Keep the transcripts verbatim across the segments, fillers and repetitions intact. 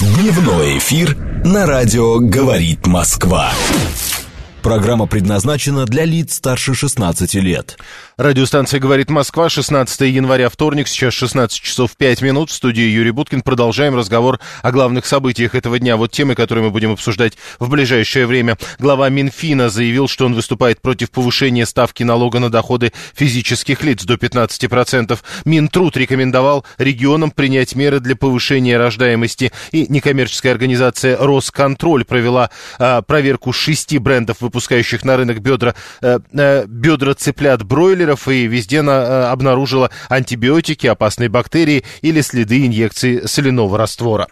Дневной эфир на радио «Говорит Москва». Программа предназначена для лиц старше шестнадцати лет. Радиостанция «Говорит Москва», шестнадцатое января, вторник, сейчас шестнадцать часов пять минут. В студии Юрий Буткин. Продолжаем разговор о главных событиях этого дня. Вот темы, которые мы будем обсуждать в ближайшее время. Глава Минфина заявил, что он выступает против повышения ставки налога на доходы физических лиц до пятнадцати процентов. Минтруд рекомендовал регионам принять меры для повышения рождаемости. И некоммерческая организация «Росконтроль» провела а, проверку шести брендов, выпускающих на рынок бедра, э, э, бедра цыплят бройлеров, и везде она э, обнаружила антибиотики, опасные бактерии или следы инъекции соляного раствора.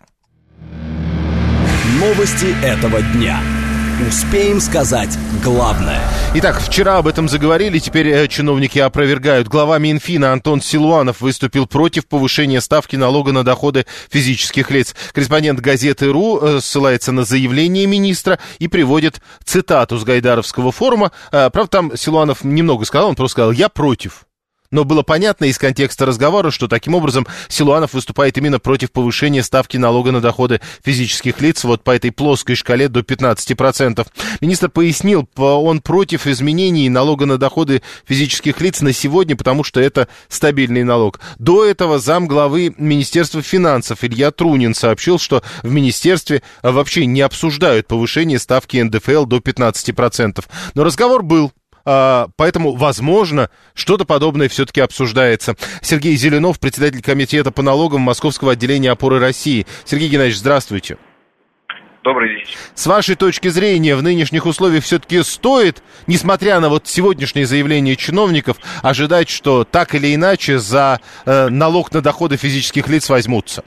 Новости этого дня. Успеем сказать главное. Итак, вчера об этом заговорили, теперь э, чиновники опровергают. Глава Минфина Антон Силуанов выступил против повышения ставки налога на доходы физических лиц. Корреспондент газеты РУ э, ссылается на заявление министра и приводит цитату с Гайдаровского форума. Э, правда, там Силуанов немного сказал, он просто сказал «я против». Но было понятно из контекста разговора, что таким образом Силуанов выступает именно против повышения ставки налога на доходы физических лиц вот по этой плоской шкале до пятнадцати процентов. Министр пояснил, он против изменений налога на доходы физических лиц на сегодня, потому что это стабильный налог. До этого замглавы Министерства финансов Илья Трунин сообщил, что в министерстве вообще не обсуждают повышение ставки эн дэ эф эл до пятнадцати процентов. Но разговор был. Поэтому, возможно, что-то подобное все-таки обсуждается. Сергей Зеленов, председатель комитета по налогам Московского отделения «Опоры России». Сергей Геннадьевич, здравствуйте. Добрый день. С вашей точки зрения, в нынешних условиях все-таки стоит, несмотря на вот сегодняшнее заявление чиновников, ожидать, что так или иначе за э, налог на доходы физических лиц возьмутся?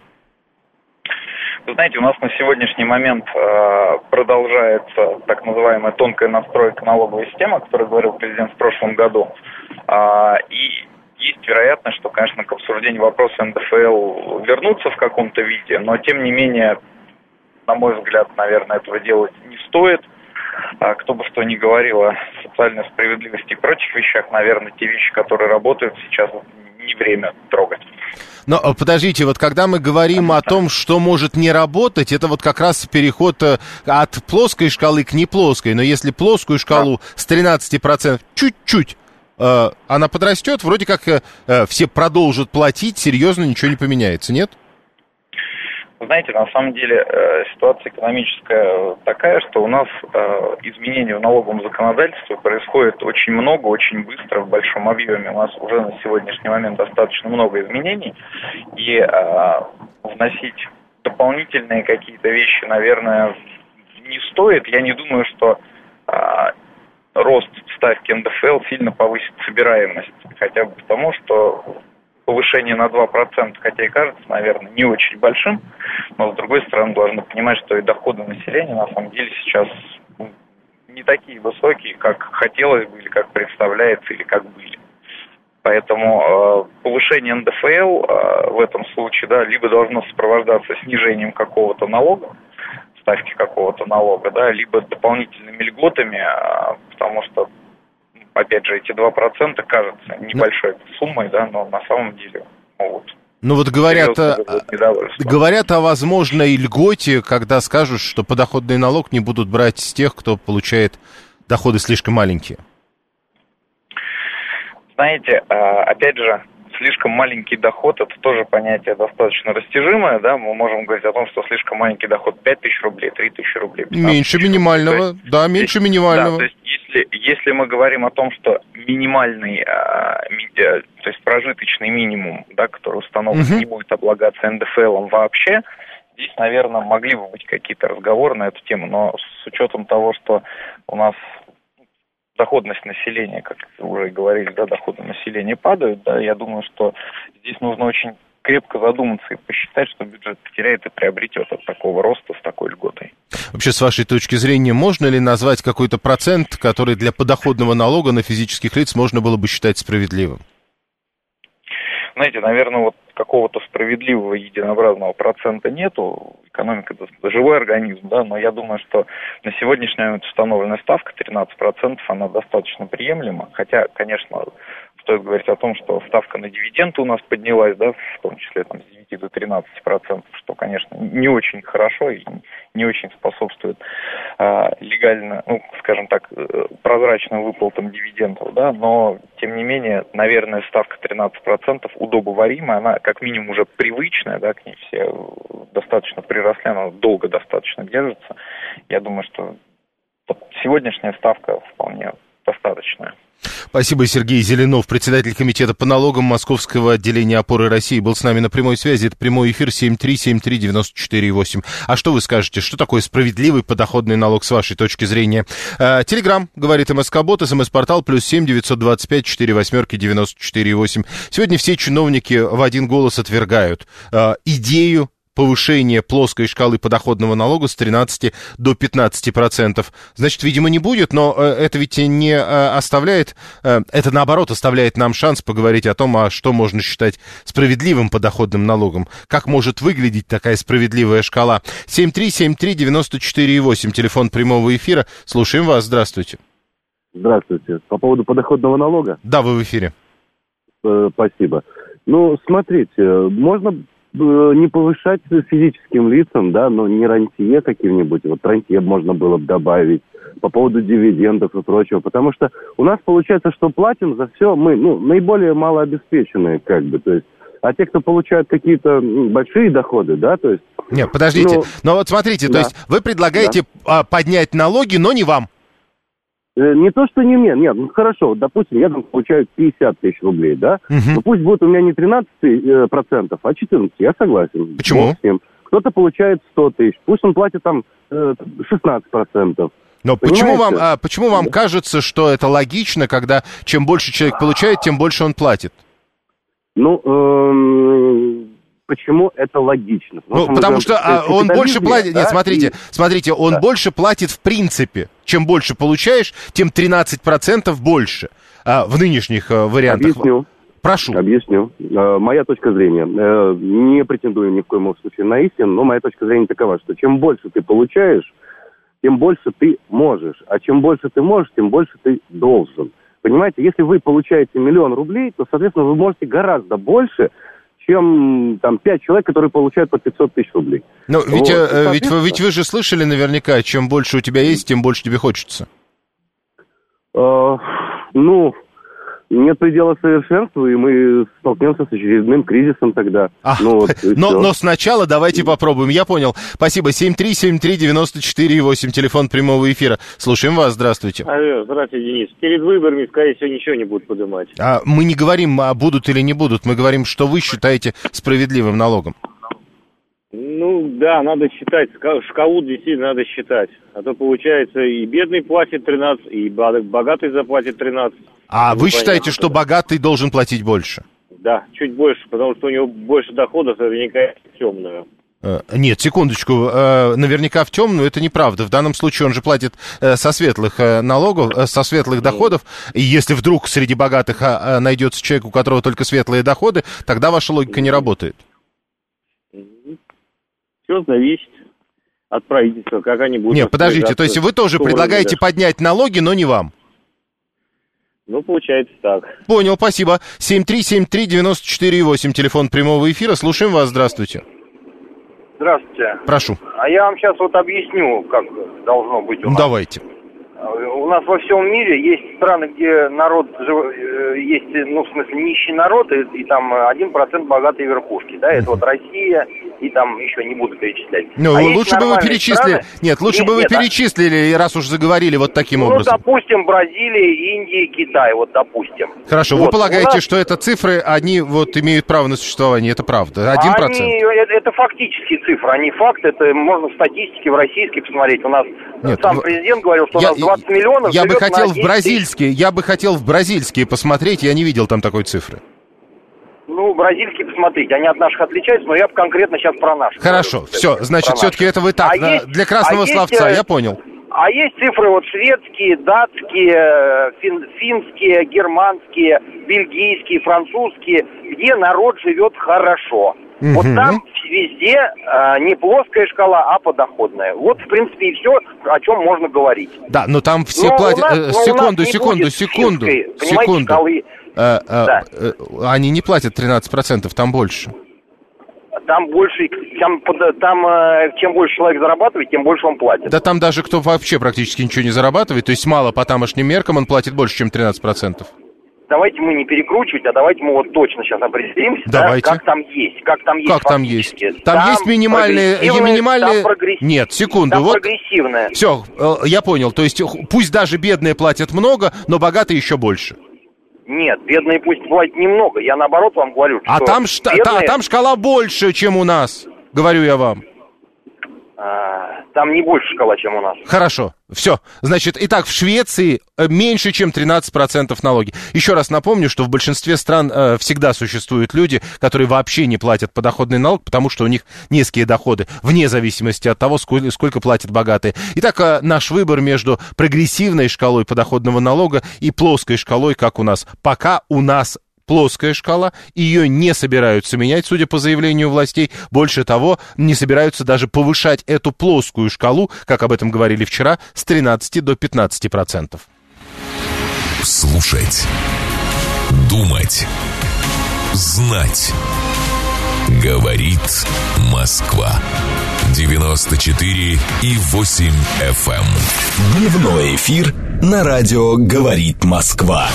Вы знаете, у нас на сегодняшний момент э, продолжается так называемая тонкая настройка налоговой системы, о которой говорил президент в прошлом году. Э, и есть вероятность, что, конечно, к обсуждению вопроса эн дэ эф эл вернутся в каком-то виде, но, тем не менее, на мой взгляд, наверное, этого делать не стоит. А кто бы что ни говорил о социальной справедливости и прочих вещах, наверное, те вещи, которые работают сейчас, не время трогать. Но подождите, вот когда мы говорим о том, что может не работать, это вот как раз переход от плоской шкалы к неплоской. Но если плоскую шкалу с тринадцати процентов чуть-чуть э, она подрастет, вроде как э, все продолжат платить, серьезно ничего не поменяется, нет? Знаете, на самом деле э, ситуация экономическая такая, что у нас э, изменений в налоговом законодательстве происходит очень много, очень быстро, в большом объеме. У нас уже на сегодняшний момент достаточно много изменений, и э, вносить дополнительные какие-то вещи, наверное, не стоит. Я не думаю, что э, рост ставки эн дэ эф эл сильно повысит собираемость, хотя бы потому, что повышение на два процента, хотя и кажется, наверное, не очень большим, но, с другой стороны, должны понимать, что и доходы населения, на самом деле, сейчас не такие высокие, как хотелось бы, или как представляется, или как были. Поэтому э, повышение эн дэ эф эл э, в этом случае, да, либо должно сопровождаться снижением какого-то налога, ставки какого-то налога, да, либо дополнительными льготами, э, потому что, опять же, эти два процента кажутся небольшой суммой, да, но на самом деле могут. Ну вот говорят, говорят о возможной льготе, когда скажут, что подоходный налог не будут брать с тех, кто получает доходы слишком маленькие. Знаете, опять же, слишком маленький доход — это тоже понятие достаточно растяжимое, да, мы можем говорить о том, что слишком маленький доход пять тысяч рублей, три тысячи рублей. Меньше минимального, есть, да, меньше есть, минимального. Да, то есть если, если мы говорим о том, что минимальный, а, ми, а, то есть прожиточный минимум, да, который установлен, угу. не будет облагаться эн дэ эф эл вообще, здесь, наверное, могли бы быть какие-то разговоры на эту тему, но с учетом того, что у нас доходность населения, как уже говорили, да, доходы населения падают, да, я думаю, что здесь нужно очень крепко задуматься и посчитать, что бюджет потеряет и приобретет от такого роста с такой льготой. Вообще, с вашей точки зрения, можно ли назвать какой-то процент, который для подоходного налога на физических лиц можно было бы считать справедливым? Знаете, наверное, вот какого-то справедливого единообразного процента нету. Экономика — это живой организм, да, но я думаю, что на сегодняшний момент установленная ставка тринадцать процентов, она достаточно приемлема. Хотя, конечно, в стоит говорить о том, что ставка на дивиденды у нас поднялась, да, в том числе там, с девяти до тринадцати процентов, что, конечно, не очень хорошо и не очень способствует а, легально, ну, скажем так, прозрачным выплатам дивидендов, да, но, тем не менее, наверное, ставка тринадцать процентов удобоваримая, она как минимум уже привычная, да, к ней все достаточно приросли, она долго достаточно держится. Я думаю, что сегодняшняя ставка вполне достаточная. Спасибо. Сергей Зеленов, председатель комитета по налогам Московского отделения «Опоры России», был с нами на прямой связи. Это прямой эфир семь три семь три девять четыре восемь. А что вы скажете? Что такое справедливый подоходный налог с вашей точки зрения? Телеграм, говорит МСК-бот, СМС-портал, плюс семь девятьсот двадцать пять четыре восьмерки девяносто четыре восемь. Сегодня все чиновники в один голос отвергают э, идею повышение плоской шкалы подоходного налога с тринадцати до пятнадцати процентов. Значит, видимо, не будет, но э, это ведь не э, оставляет, э, это наоборот оставляет нам шанс поговорить о том, а что можно считать справедливым подоходным налогом. Как может выглядеть такая справедливая шкала? семь три семь три девять четыре восемь, телефон прямого эфира. Слушаем вас, здравствуйте. Здравствуйте. По поводу подоходного налога? Да, вы в эфире. Э, спасибо. Ну, смотрите, можно не повышать физическим лицам, да, но не рантье каким-нибудь, вот рантье можно было бы добавить по поводу дивидендов и прочего, потому что у нас получается, что платим за все мы, ну, наиболее малообеспеченные, как бы, то есть, а те, кто получают какие-то большие доходы, да, то есть... Нет, подождите, ну, но вот смотрите, да. То есть вы предлагаете да. поднять налоги, но не вам. Не то, что не мне, нет, ну хорошо, вот, допустим, я там получаю пятьдесят тысяч рублей, да, угу. Ну пусть будет у меня не тринадцать процентов, а четырнадцать, я согласен. Почему? Кто-то получает сто тысяч, пусть он платит там шестнадцать процентов. Но почему вам, а, почему вам кажется, что это логично, когда чем больше человек получает, тем больше он платит? Ну, эм... Почему это логично? Ну, ну потому что а, он больше платит... Да? Нет, смотрите, и... смотрите, он да. больше платит в принципе. Чем больше получаешь, тем тринадцать процентов больше а, в нынешних а, вариантах. Объясню. Прошу. Объясню. А, моя точка зрения. А, не претендую ни в коем случае на истину, но моя точка зрения такова, что чем больше ты получаешь, тем больше ты можешь. А чем больше ты можешь, тем больше ты должен. Понимаете, если вы получаете миллион рублей, то, соответственно, вы можете гораздо больше, чем там пять человек, которые получают по пятьсот тысяч рублей. Ну, ведь, вот. э, ведь, вы, ведь вы же слышали наверняка, чем больше у тебя есть, тем больше тебе хочется. Э, ну, нет предела совершенству, и мы столкнемся с очередным кризисом тогда. А, ну, вот, но, но сначала давайте попробуем. Я понял. Спасибо. семь три семь три девять четыре восемь, телефон прямого эфира. Слушаем вас. Здравствуйте. Алло, здравствуйте, Денис. Перед выборами, скорее всего, ничего не будут поднимать. А мы не говорим, а будут или не будут. Мы говорим, что вы считаете справедливым налогом. Ну, да, надо считать. Шкалу действительно надо считать. А то, получается, и бедный платит тринадцать, и богатый заплатит тринадцать. А вы считаете, что богатый должен платить больше? Да, чуть больше, потому что у него больше доходов, наверняка темную. Нет, секундочку, наверняка в темную это неправда. В данном случае он же платит со светлых налогов, со светлых доходов. И если вдруг среди богатых найдется человек, у которого только светлые доходы, тогда ваша логика не работает. Все зависит от правительства, как они будут... Нет, подождите, то есть вы тоже предлагаете поднять налоги, но не вам? Ну, получается так. Понял, спасибо. семь три семь три девять четыре восемь, телефон прямого эфира. Слушаем вас, здравствуйте. Здравствуйте. Прошу. А я вам сейчас вот объясню, как должно быть у нас. Давайте. У нас во всем мире есть страны, где народ, есть, ну, в смысле, нищий народ, и, и там один процент богатой верхушки, да, это вот Россия, и там еще не буду перечислять. Ну, а лучше бы вы перечислили, страны... нет, лучше нет, бы вы нет, перечислили, а... раз уж заговорили вот таким ну, образом. Ну, допустим, Бразилия, Индия, Китай, вот, допустим. Хорошо, вот. Вы полагаете, нас... что это цифры, они вот имеют право на существование, это правда, один процент? Они, это, это фактические цифры, они факт, это можно в статистике в российской посмотреть, у нас нет, сам в... президент говорил, что я... у нас двадцать миллионов. Я бы хотел в бразильские, я бы хотел в бразильские посмотреть, я не видел там такой цифры. Ну, бразильские посмотрите, они от наших отличаются, но я бы конкретно сейчас про наших. Хорошо, говорю, все, значит, все-таки это вы так, а на, есть, для красного а словца, есть, я понял. А есть цифры вот шведские, датские, фин, финские, германские, бельгийские, французские, где народ живет хорошо. Угу. Вот там везде а, не плоская шкала, а подоходная. Вот, в принципе, и все, о чем можно говорить. Да, но там все но платят... Нас, э, секунду, секунду, секунду, финской, секунду. Шкалы. а, Да. а, они не платят тринадцать процентов, там больше. Там больше, там, там чем больше человек зарабатывает, тем больше он платит. Да там даже кто вообще практически ничего не зарабатывает, то есть мало по тамошним меркам, он платит больше, чем тринадцать процентов. Давайте мы не перекручивать, а давайте мы вот точно сейчас определимся, да, как там есть. Как там есть. Как там есть? Там, там есть минимальные... минимальные... Там прогрессив... Нет, секунду. Там вот... прогрессивное. Все, я понял. То есть пусть даже бедные платят много, но богатые еще больше. Нет, бедные пусть платят немного. Я наоборот вам говорю, что... А там, ш... бедные... та, там шкала больше, чем у нас, говорю я вам. А, там не больше шкала, чем у нас. Хорошо, все. Значит, итак, в Швеции меньше, чем тринадцать процентов налоги. Еще раз напомню, что в большинстве стран э, всегда существуют люди, которые вообще не платят подоходный налог, потому что у них низкие доходы, вне зависимости от того, сколько, сколько платят богатые. Итак, э, наш выбор между прогрессивной шкалой подоходного налога и плоской шкалой, как у нас. Пока у нас плоская шкала, ее не собираются менять, судя по заявлению властей. Больше того, не собираются даже повышать эту плоскую шкалу, как об этом говорили вчера, с тринадцати до пятнадцати процентов. Слушать, думать, знать. Говорит Москва. девяносто четыре и восемь эф эм. Дневной эфир на радио «Говорит Москва».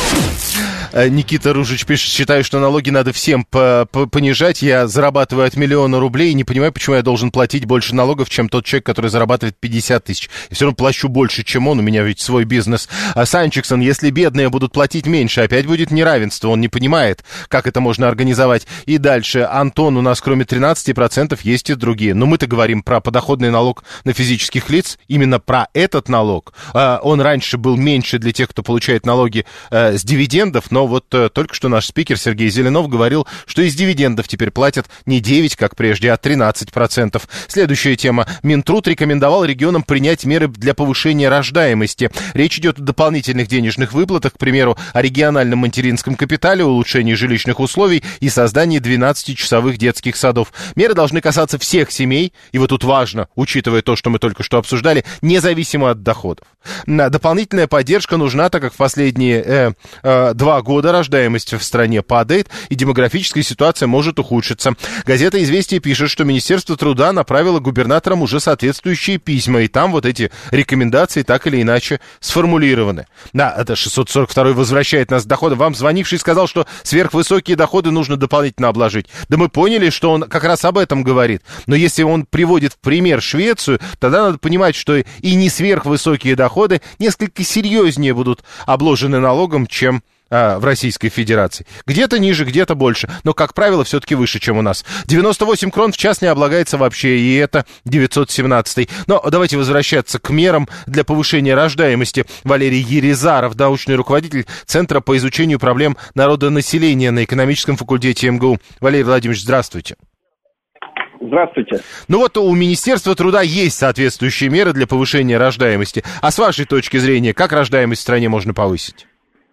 Никита Ружич пишет: считаю, что налоги надо всем понижать. Я зарабатываю от миллиона рублей и не понимаю, почему я должен платить больше налогов, чем тот человек, который зарабатывает пятьдесят тысяч. И все равно плачу больше, чем он. У меня ведь свой бизнес. А Санчиксон: если бедные будут платить меньше, опять будет неравенство. Он не понимает, как это можно организовать. И дальше. Антон: у нас кроме тринадцати процентов есть и другие. Но мы-то говорим про подоходный налог на физических лиц. Именно про этот налог. Он раньше был меньше для тех, кто получает налоги с дивидендов, но Но вот э, только что наш спикер Сергей Зеленов говорил, что из дивидендов теперь платят не девять, как прежде, а тринадцать процентов. Следующая тема. Минтруд рекомендовал регионам принять меры для повышения рождаемости. Речь идет о дополнительных денежных выплатах, к примеру, о региональном материнском капитале, улучшении жилищных условий и создании двенадцатичасовых детских садов. Меры должны касаться всех семей, и вот тут важно, учитывая то, что мы только что обсуждали, независимо от доходов. Дополнительная поддержка нужна, так как в последние э, э, два года года рождаемость в стране падает, и демографическая ситуация может ухудшиться. Газета «Известия» пишет, что Министерство труда направило губернаторам уже соответствующие письма, и там вот эти рекомендации так или иначе сформулированы. Да, это шестьсот сорок второй возвращает нас к доходам. Вам звонивший сказал, что сверхвысокие доходы нужно дополнительно обложить. Да мы поняли, что он как раз об этом говорит. Но если он приводит в пример Швецию, тогда надо понимать, что и не сверхвысокие доходы несколько серьезнее будут обложены налогом, чем в Российской Федерации. Где-то ниже, где-то больше, но, как правило, все-таки выше, чем у нас. девяносто восемь крон в час не облагается вообще, и это девятьсот семнадцатый. Но давайте возвращаться к мерам для повышения рождаемости. Валерий Ерезаров, научный руководитель Центра по изучению проблем народонаселения на экономическом факультете эм гэ у. Валерий Владимирович, здравствуйте. Здравствуйте. Ну вот у Министерства труда есть соответствующие меры для повышения рождаемости. А с вашей точки зрения, как рождаемость в стране можно повысить?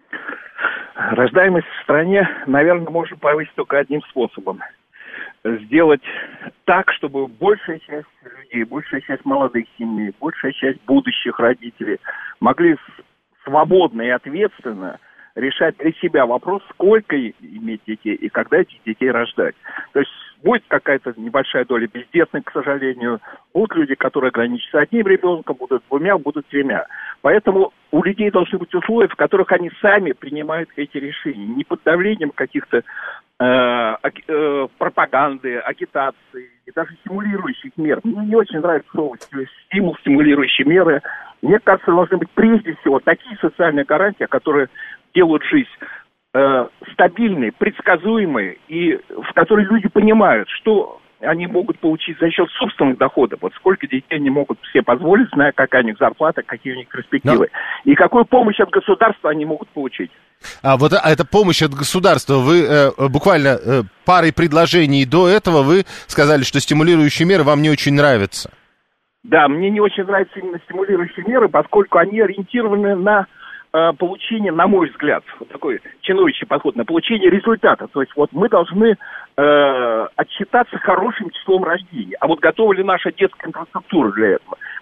Рождаемость в стране, наверное, можно повысить только одним способом. Сделать так, чтобы большая часть людей, большая часть молодых семей, большая часть будущих родителей могли свободно и ответственно решать для себя вопрос, сколько иметь детей и когда этих детей рождать. То есть будет какая-то небольшая доля бездетных, к сожалению. Будут люди, которые ограничатся одним ребенком, будут двумя, будут тремя. Поэтому у людей должны быть условия, в которых они сами принимают эти решения. Не под давлением каких-то э, э, пропаганды, агитации и даже стимулирующих мер. Мне не очень нравится слово «стимул», «стимулирующие меры». Мне кажется, должны быть прежде всего такие социальные гарантии, которые делают жизнь э, стабильной, предсказуемой, и в которой люди понимают, что они могут получить за счет собственных доходов. Вот сколько детей они могут себе позволить, зная, какая у них зарплата, какие у них перспективы. Но... И какую помощь от государства они могут получить. А вот а, эта помощь от государства, вы э, буквально э, парой предложений до этого вы сказали, что стимулирующие меры вам не очень нравятся. Да, мне не очень нравятся именно стимулирующие меры, поскольку они ориентированы на э, получение, на мой взгляд, вот такой чиновничий подход, на получение результата. То есть вот мы должны э, отчитаться хорошим числом рождений. А вот готова ли наша детская инфраструктура для этого?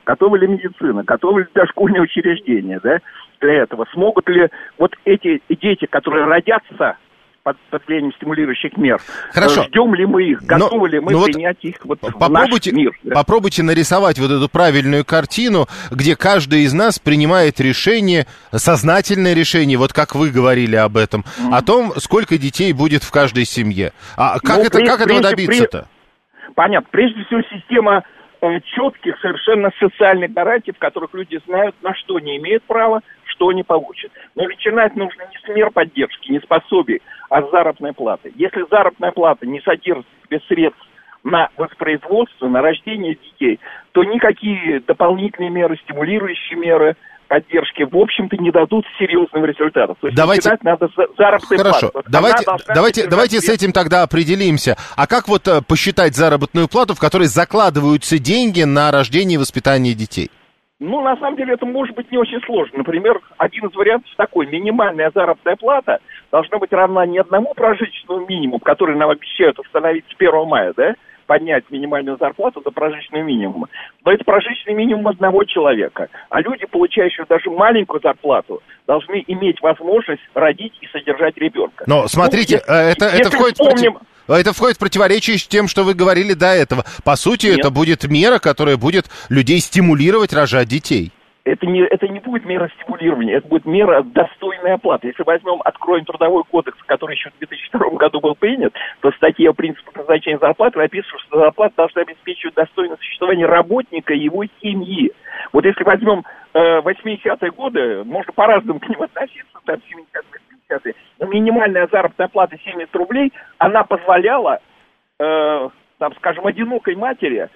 готова ли медицина, готовы ли дошкольные учреждения, да, для этого? Смогут ли вот эти дети, которые родятся под, под влиянием стимулирующих мер, Хорошо. ждем ли мы их, готовы Но, ли мы ну принять вот их вот в попробуйте, наш мир? Да? Попробуйте нарисовать вот эту правильную картину, где каждый из нас принимает решение, сознательное решение, вот как вы говорили об этом, mm-hmm. о том, сколько детей будет в каждой семье. А как, ну, это, при, как этого прежде, добиться-то? При... Понятно. Прежде всего, система э, четких, совершенно социальных гарантий, в которых люди знают, на что не имеют права, что они получат. Но начинать нужно не с мер поддержки, не с пособий, а с заработной платы. Если заработная плата не содержит в себе средств на воспроизводство, на рождение детей, то никакие дополнительные меры, стимулирующие меры поддержки, в общем-то, не дадут серьезного результата. То есть давайте... начинать надо с заработной Хорошо. платы. Давайте, давайте, давайте с этим тогда определимся. А как вот посчитать заработную плату, в которой закладываются деньги на рождение и воспитание детей? Ну, на самом деле, это может быть не очень сложно. Например, один из вариантов такой. Минимальная заработная плата должна быть равна не одному прожиточному минимуму, который нам обещают установить с первого мая, да, поднять минимальную зарплату до прожиточного минимума. Но это прожиточный минимум одного человека. А люди, получающие даже маленькую зарплату, должны иметь возможность родить и содержать ребенка. Но, смотрите, ну, это, это входит вспомним... против... Это входит в противоречие с тем, что вы говорили до этого. По сути, Нет. это будет мера, которая будет людей стимулировать рожать детей. Это не, это не будет мера стимулирования, это будет мера достойной оплаты. Если возьмем, откроем Трудовой кодекс, который еще в две тысячи втором году был принят, то в статье о принципах назначения зарплаты написано, что зарплата должна обеспечивать достойное существование работника и его семьи. Вот если возьмем э, восьмидесятые годы, можно по-разному к ним относиться, там семидесятые, восьмидесятые, но минимальная заработная плата семьдесят рублей, она позволяла, э, там, скажем, одинокой матери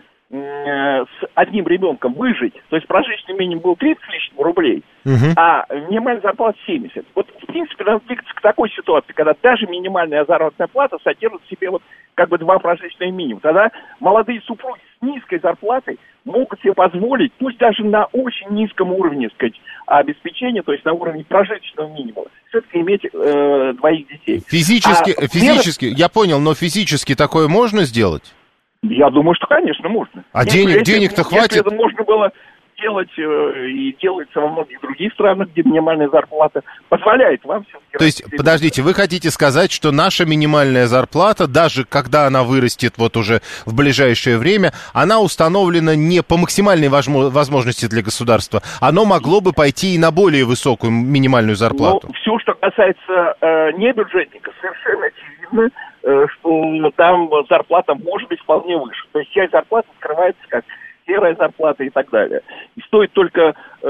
с одним ребенком выжить, то есть прожиточный минимум был тридцать с лишним рублей, uh-huh. а минимальная зарплата семьдесят. Вот, в принципе, надо двигаться к такой ситуации, когда даже минимальная заработная плата содержит в себе вот как бы два прожиточных минимума. Тогда молодые супруги с низкой зарплатой могут себе позволить, пусть даже на очень низком уровне, так сказать, обеспечения, то есть на уровне прожиточного минимума, все-таки иметь э, двоих детей. Физически, а физически, меры... я понял, но физически такое можно сделать? Я думаю, что, конечно, можно. А если, денег, если, денег-то если хватит? Это можно было делать э, и делается во многих других странах, где минимальная зарплата позволяет вам все-таки... То есть, подождите, вы хотите сказать, что наша минимальная зарплата, даже когда она вырастет вот уже в ближайшее время, она установлена не по максимальной возможности для государства, оно могло бы пойти и на более высокую минимальную зарплату? Ну, все, что касается э, небюджетников, совершенно очевидно, э, что там зарплата может быть вполне выше. То есть часть зарплаты скрывается как серая зарплата и так далее. И стоит только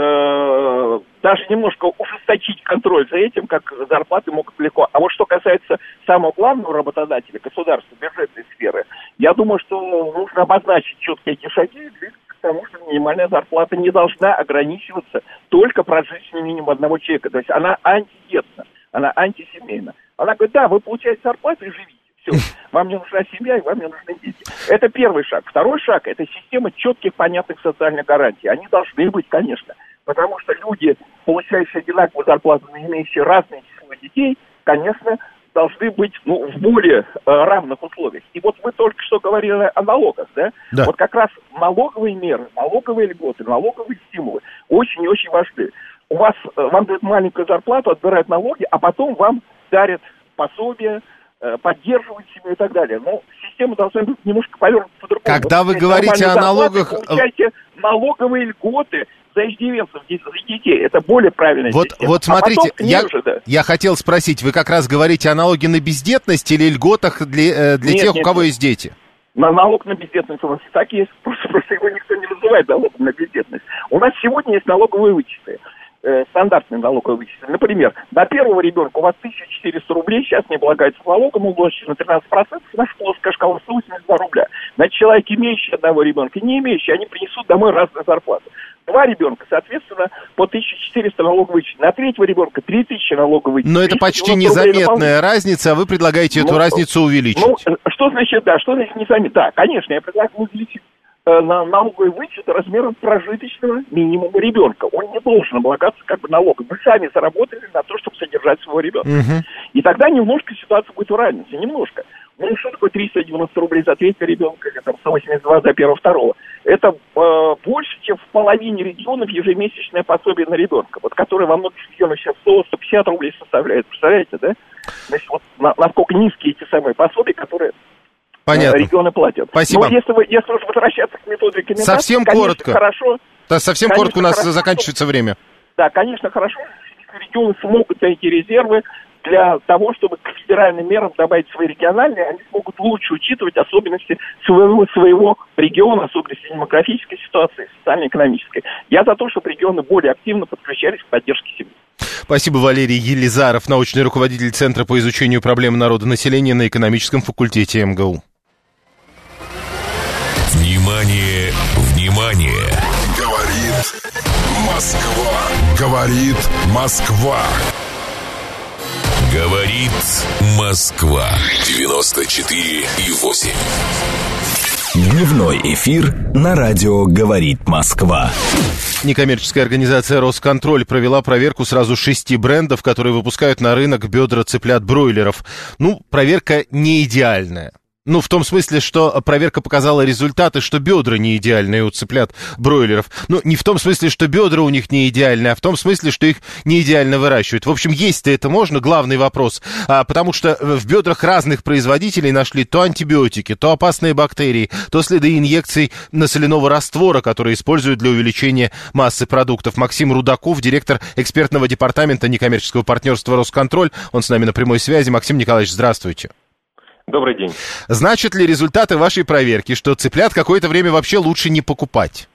э, даже немножко ужесточить контроль за этим, как зарплаты могут легко. А вот что касается самого главного работодателя, государства, бюджетной сферы, я думаю, что нужно обозначить четко эти шаги и двигаться к тому, что минимальная зарплата не должна ограничиваться только прожиточным минимумом одного человека. То есть она антидетна, она антисемейна. Она говорит, да, вы получаете зарплату и живите. Все. Вам не нужна семья, и вам не нужны дети. Это первый шаг. Второй шаг – это система четких, понятных социальных гарантий. Они должны быть, конечно. Потому что люди, получающие одинаковую зарплату, но имеющие разные число детей, конечно, должны быть ну, в более э, равных условиях. И вот вы только что говорили о налогах, да? Да. Вот как раз налоговые меры, налоговые льготы, налоговые стимулы очень и очень важны. У вас, э, вам дают маленькую зарплату, отбирают налоги, а потом вам дарят пособия, поддерживать семью и так далее. Но система должна быть немножко повернута по-другому. Когда вы говорите о налогах... Вы получаете налоговые льготы за иждивенцев, за детей. Это более правильная вот, система. Вот смотрите, а я, же, да. я хотел спросить, вы как раз говорите о налоге на бездетность или льготах для, для нет, тех, нет, у кого нет. есть дети? На налог на бездетность у нас и так есть, просто, просто его никто не называет налогом на бездетность. У нас сегодня есть налоговые вычеты. Стандартные налоговые вычеты. Например, на первого ребенка у вас тысяча четыреста рублей, сейчас не облагается налогом, умножить на тринадцать процентов, наша плоская шкала сто восемьдесят два рубля. Значит, человек, имеющий одного ребенка, не имеющий, они принесут домой разные зарплаты. Два ребенка, соответственно, по тысяча четыреста налоговый вычет. На третьего ребенка три тысячи налоговый вычет. Но это почти незаметная разница, а вы предлагаете эту ну, разницу увеличить. Ну, что значит, да, что значит незаметно? Да, конечно, я предлагаю увеличить на налоговый вычет размером прожиточного минимума ребенка. Он не должен облагаться как бы налогом. Мы сами заработали на то, чтобы содержать своего ребенка. Uh-huh. И тогда немножко ситуация будет уравниваться. Немножко. Ну, что такое триста девяносто рублей за третьего ребенка, или там сто восемьдесят два за первого-второго? Это э, больше, чем в половине регионов ежемесячное пособие на ребенка, вот которое во многих регионах сейчас сто - сто пятьдесят рублей составляет. Представляете, да? Значит, вот на, насколько низкие эти самые пособия, которые Понятно. э, регионы платят. Спасибо. Но если, вы, если уж возвращаться к методе рекомендаций, совсем конечно, коротко. Хорошо. Да, совсем конечно, коротко, у нас хорошо, заканчивается время. Да, конечно, хорошо, если регионы смогут найти резервы для того, чтобы к федеральным мерам добавить свои региональные, они смогут лучше учитывать особенности своего, своего региона, особенности демографической ситуации, социально-экономической. Я за то, чтобы регионы более активно подключались к поддержке семьи. Спасибо, Валерий Елизаров, научный руководитель Центра по изучению проблем народонаселения на экономическом факультете эм гэ у. Внимание, внимание! Говорит Москва. Говорит Москва. Говорит Москва. девяносто четыре и восемь. Дневной эфир на радио «Говорит Москва». Некоммерческая организация «Росконтроль» провела проверку сразу шести брендов, которые выпускают на рынок бедра цыплят-бройлеров. Ну, проверка не идеальная. Ну, в том смысле, что проверка показала результаты, что бедра не идеальные у цыплят-бройлеров. Ну, не в том смысле, что бедра у них не идеальные, а в том смысле, что их не идеально выращивают. В общем, есть-то это можно, главный вопрос. А, потому что в бедрах разных производителей нашли то антибиотики, то опасные бактерии, то следы инъекций соляного раствора, которые используют для увеличения массы продуктов. Максим Рудаков, директор экспертного департамента некоммерческого партнерства «Росконтроль». Он с нами на прямой связи. Максим Николаевич, здравствуйте. Добрый день. Значит ли результаты вашей проверки, что цыплят какое-то время вообще лучше не покупать?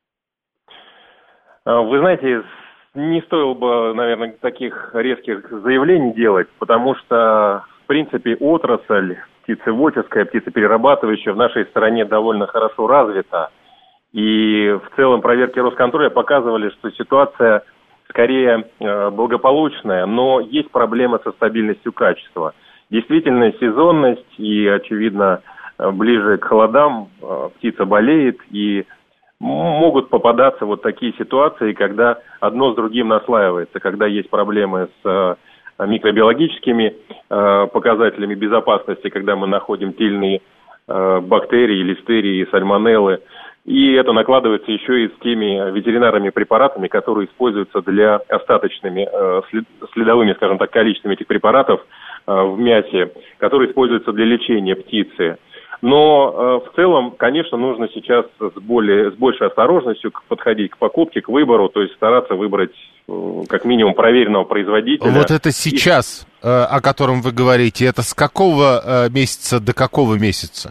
Вы знаете, не стоило бы, наверное, таких резких заявлений делать, потому что, в принципе, отрасль птицеводческая, птицеперерабатывающая в нашей стране довольно хорошо развита. И в целом проверки Росконтроля показывали, что ситуация скорее благополучная, но есть проблема со стабильностью качества. Действительно, сезонность и, очевидно, ближе к холодам птица болеет, и могут попадаться вот такие ситуации, когда одно с другим наслаивается, когда есть проблемы с микробиологическими показателями безопасности, когда мы находим те или иные бактерии, листерии, сальмонеллы, и это накладывается еще и с теми ветеринарными препаратами, которые используются для остаточными следовыми, скажем так, количествами этих препаратов в мясе, которые используются для лечения птицы. Но э, в целом, конечно, нужно сейчас с, более, с большей осторожностью подходить к покупке, к выбору, то есть стараться выбрать э, как минимум проверенного производителя. Вот это сейчас, И... э, о котором вы говорите, это с какого э, месяца до какого месяца?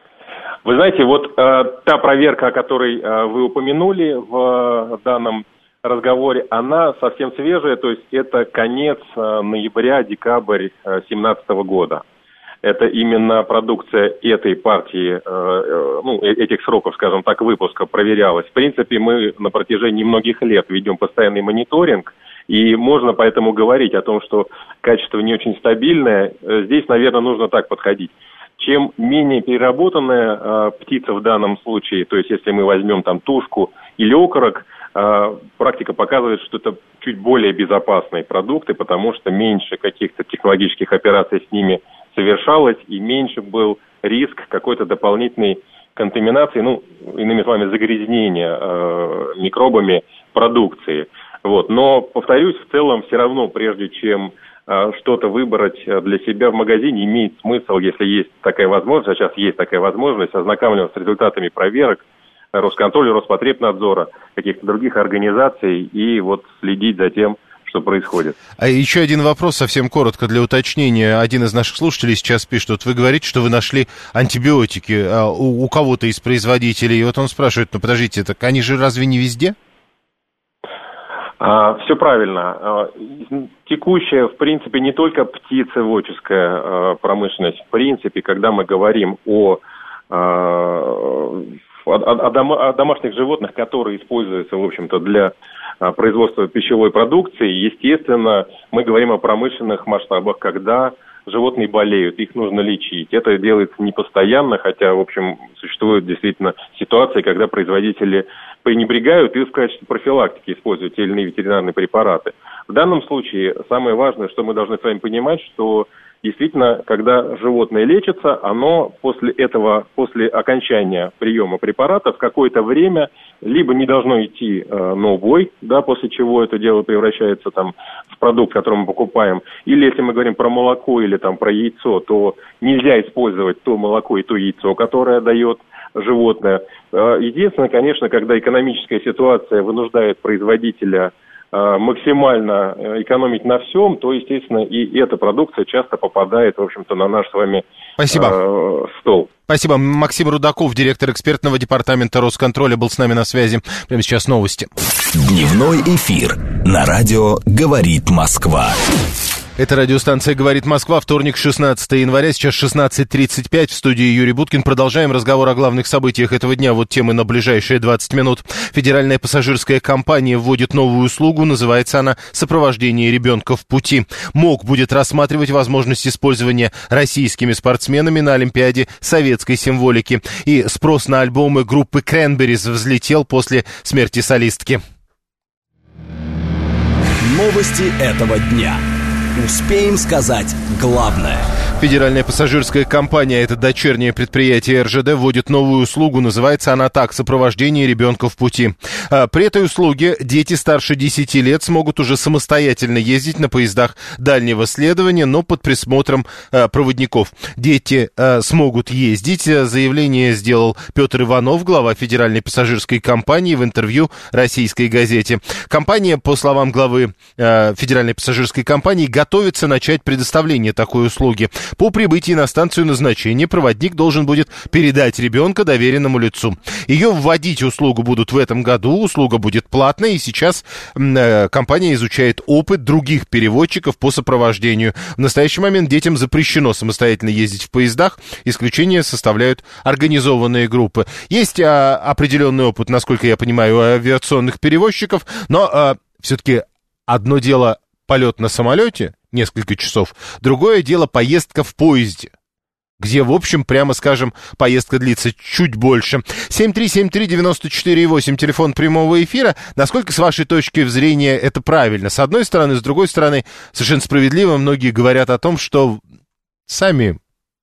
Вы знаете, вот э, та проверка, о которой э, вы упомянули в э, данном разговоре, она совсем свежая, то есть это конец э, ноября, декабрь две тысячи семнадцатого года. Это именно продукция этой партии, э, э, ну, этих сроков, скажем так, выпуска проверялась. В принципе, мы на протяжении многих лет ведем постоянный мониторинг, и можно поэтому говорить о том, что качество не очень стабильное. Здесь, наверное, нужно так подходить. Чем менее переработанная э, птица в данном случае, то есть если мы возьмем там тушку или окорок, э, практика показывает, что это чуть более безопасные продукты, потому что меньше каких-то технологических операций с ними совершалось, и меньше был риск какой-то дополнительной контаминации, ну, иными словами, загрязнения э, микробами продукции. Вот. Но, повторюсь, в целом все равно, прежде чем э, что-то выбрать для себя в магазине, имеет смысл, если есть такая возможность, а сейчас есть такая возможность, ознакомливаться с результатами проверок Росконтроля, Роспотребнадзора, каких-то других организаций и вот следить за тем, что происходит. А еще один вопрос, совсем коротко для уточнения. Один из наших слушателей сейчас пишет, вот вы говорите, что вы нашли антибиотики а, у, у кого-то из производителей, и вот он спрашивает, ну подождите, так они же разве не везде? А, все правильно. А, текущая, в принципе, не только птицеводческая а, промышленность, в принципе, когда мы говорим о, а, о, о, дома, о домашних животных, которые используются, в общем-то, для производства пищевой продукции, естественно, мы говорим о промышленных масштабах, когда животные болеют, их нужно лечить. Это делается не постоянно, хотя, в общем, существуют действительно ситуации, когда производители пренебрегают и в качестве профилактики используют те или иные ветеринарные препараты. В данном случае самое важное, что мы должны с вами понимать, что действительно, когда животное лечится, оно после этого, после окончания приема препарата в какое-то время либо не должно идти э, на убой, да, после чего это дело превращается там в продукт, который мы покупаем, или если мы говорим про молоко или там про яйцо, то нельзя использовать то молоко и то яйцо, которое дает животное. Единственное, конечно, когда экономическая ситуация вынуждает производителя максимально экономить на всем, то, естественно, и эта продукция часто попадает, в общем-то, на наш с вами Спасибо. Э, стол. Спасибо. Максим Рудаков, директор экспертного департамента Росконтроля, был с нами на связи. Прямо сейчас новости. Дневной эфир на радио «Говорит Москва». Это радиостанция «Говорит Москва», вторник, шестнадцатое января, сейчас шестнадцать тридцать пять, в студии Юрий Буткин. Продолжаем разговор о главных событиях этого дня. Вот темы на ближайшие двадцать минут. Федеральная пассажирская компания вводит новую услугу, называется она «Сопровождение ребенка в пути». МОК будет рассматривать возможность использования российскими спортсменами на Олимпиаде советской символики. И спрос на альбомы группы Кренберис взлетел после смерти солистки. Новости этого дня. Успеем сказать главное. Федеральная пассажирская компания, это дочернее предприятие эр жэ дэ, вводит новую услугу, называется она так «Сопровождение ребенка в пути». При этой услуге дети старше десяти лет смогут уже самостоятельно ездить на поездах дальнего следования, но под присмотром проводников. Дети смогут ездить. Заявление сделал Петр Иванов, глава Федеральной пассажирской компании, в интервью «Российской газете». Компания, по словам главы Федеральной пассажирской компании, готовится начать предоставление такой услуги. По прибытии на станцию назначения проводник должен будет передать ребенка доверенному лицу. Ее вводить услугу будут в этом году, услуга будет платной, и сейчас э, компания изучает опыт других перевозчиков по сопровождению. В настоящий момент детям запрещено самостоятельно ездить в поездах, исключение составляют организованные группы. Есть э, определенный опыт, насколько я понимаю, у авиационных перевозчиков, но э, все-таки одно дело полет на самолете, несколько часов, другое дело поездка в поезде, где, в общем, прямо скажем, поездка длится чуть больше. семь три семь три девять четыре восемь, телефон прямого эфира. Насколько, с вашей точки зрения, это правильно? С одной стороны, с другой стороны, совершенно справедливо, многие говорят о том, что сами,